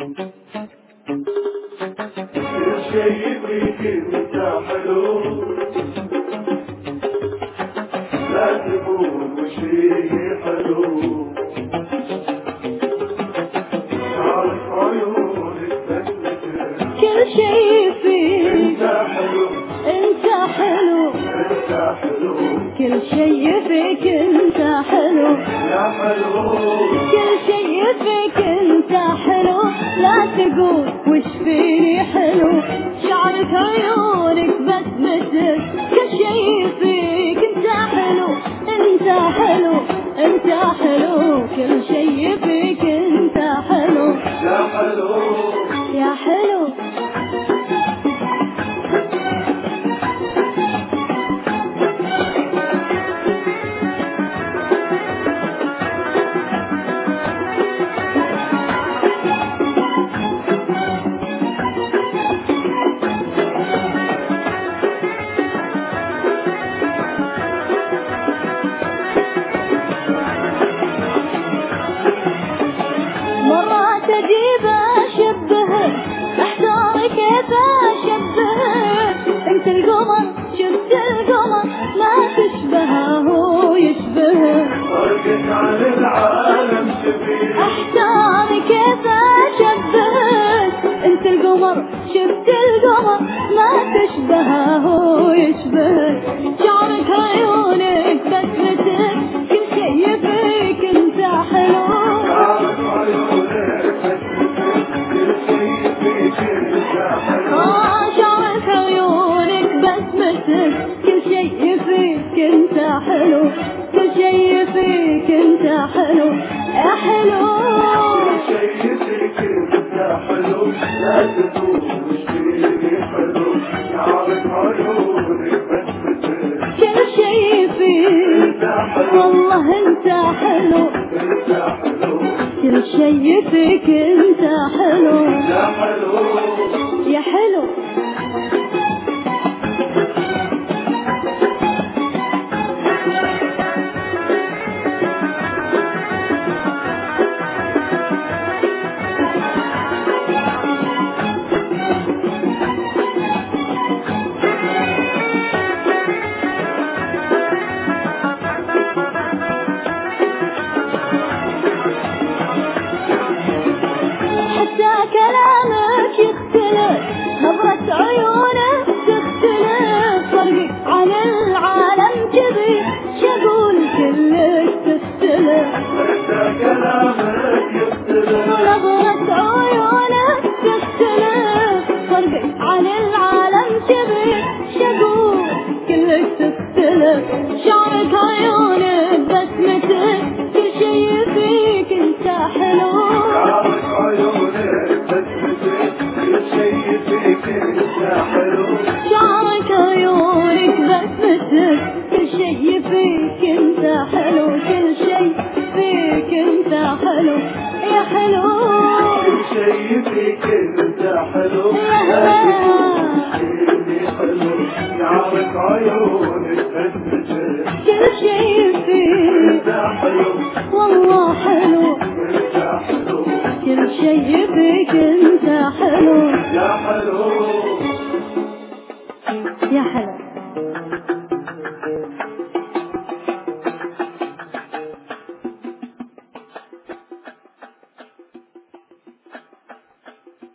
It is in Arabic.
كل شيء فيك انت حلو، لا تقول شيء حلو، شعرك عيونك تثبت كل شيء فيك انت حلو، انت حلو، انت حلو، كل شيء فيك انت حلو، يا حلو، كل شيء فيك انت حلو، لا تقول وش فيني حلو، شعرك عيونك بسمتك، كل شيء فيك انت حلو، انت حلو، انت حلو، كل شيء فيك انت حلو، يا حلو، يا حلو. مرات اجيب اشبهك، احتار كيف اشبهك، انت القمر شفت القمر ما تشبهه هو يشبهك، فرقك عن العالم شبيه، احتار كيف اشبهك، انت القمر شفت القمر ما تشبهه هو يشبهك، شعرك عيونك بسمتك، كل شيء فيك انت حلو، شعرك عيونك تثبت كل شيء فيك انت حلو، شعرك عيونك بسمتك، كل شيء فيك انت حلو، كل شيء فيك انت حلو، يا حلو، كل شيء فيك انت حلو، لا تقول وش فيني حلو، شعرك عيونك تثبت كل شيء فيك انت حلو، والله انت حلو، انت حلو، كل شيء فيك انت حلو، يا حلو، يا حلو. حتى كلامك يختلف، نظرة عيونك تختلف، فرقك عن العالم كبير، شقول كلك تختلف، حتى كلامك يختلف، نظرة عيونك تختلف، فرقك عن العالم كبير، شقول كلك تختلف، شعرك عيونك بسمتك، كل شيء فيك انت حلو، شعرك عيونك تثبت كل شيء فيك انت حلو، شعرك عيونك بسمتك، كل شيء فيك انت حلو، كل شيء فيك انت حلو، يا حلو، كل شيء فيك انت حلو، يا لا حلو، تقول شيء حلو، شعرك عيونك تثبت كل شيء فيك انت حلو، والله حلو، انت حلو، كل شيء فيك انت حلو، يا حلو. يا حلو.